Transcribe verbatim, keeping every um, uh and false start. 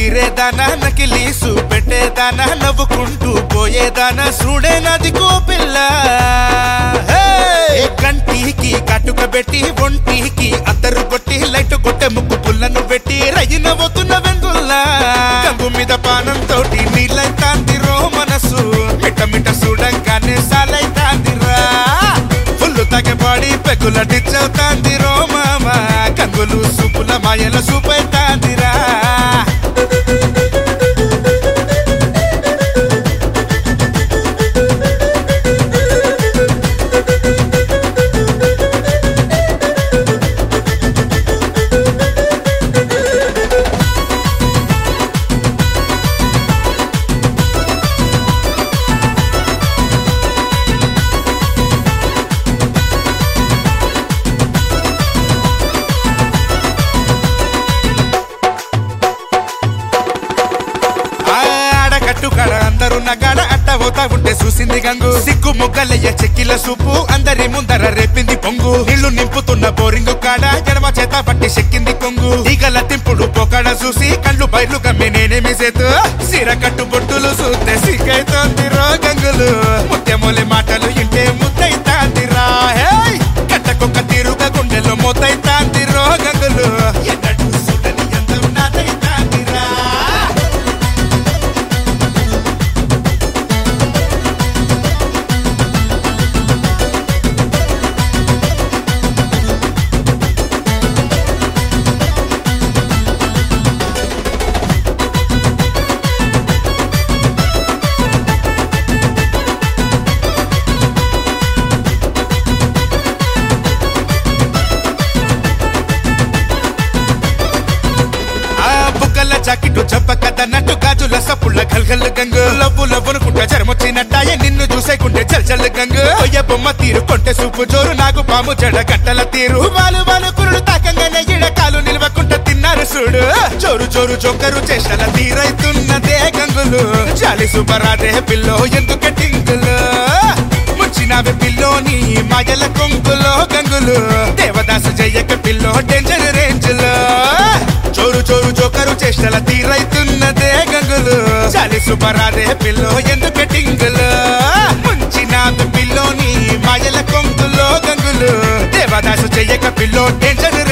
తీరేదానా నకిలీసు పెట్టేదానా నవ్వుకుంటూ పోయేదానా చూడే నది కోపిల్ల కంటికి కటుక పెట్టి ఒంటికి అద్దరు కొట్టి లైట్ కొట్టే ముక్కు పుల్లను పెట్టి రయ్యి నవ్వుతున్న వెంగుల్లా గంగు మీద పానం తోటి నీళ్ళైతాందిరో మనసు మిట్ట మిట్ట చూడంగానే సాలైతాందిరా ఫుల్లు తగ్గబాడి పెగ్గుల డిచ్చవుతాందిరో మామ కంగులు సూపుల మాయల సూపైతాందిరా అందరూ నగాడ అట్ట పోతా ఉంటే చూసింది గంగు సిగ్గు మొగ్గలయ్య చెక్కిల సూపు అందరి ముందర రేపింది పొంగు నీళ్లు నింపుతున్న బోరింగు కాడ జడమ చేత పట్టి చెక్కింది కొంగు ఈగల తింపుడు పొకడ చూసి కళ్ళు బయలు గమ్మి నేనేమి చేతు సిర కట్టు బొట్టులు చూస్తే సిగ్గైతోందిరో గంగులు ముత్యమూలి మాటలు ఇంటే ముద్దైతాందిరా కట్టకొక్క తీరుగా గుండెలో మొత్తైతాందిరో గంగులు ఎన్నట్టు చూడని అందం నాదైతాందిరా జాకెట్టు చెప్పకదన్నట్టు గాజుల సప్పుళ్ళ గల్గల్ గంగు లవ్వు లవ్వునుకుంటా జరమొచ్చినట్టాయే నిన్ను చూసేకుంటే చల్ చల్ గంగు కొయ్య బొమ్మ తీరు కొంటే సూపు జోరు నాకు పాము జడ గంటల తీరు వాలు వాలు కురుడు తాకంగానే ఇడకాలు నిలవకుంటా తిన్నారు చూడు జోరు జోరు జోకరు చేష్టల తీరైతున్నదే గంగులు జాలి సుబరాదే పిల్లో ఎందుకు టింగులు ముచ్చినవి పిల్లోని మాయల కొంగులో గంగులు దేవదాసు జయ్యక పిల్లో డేంజర్ రేంజ్ లో చోరు చోరు జోకరు చేష్టల తీరైతున్నదే గంగులు చాలి సుబరాదే పిల్లో ఎందుకు టింగులు ముంచినాది పిల్లోని మాయల కొంగులో గంగులు దేవదాసు చెయ్యక పిల్లో డేంజర్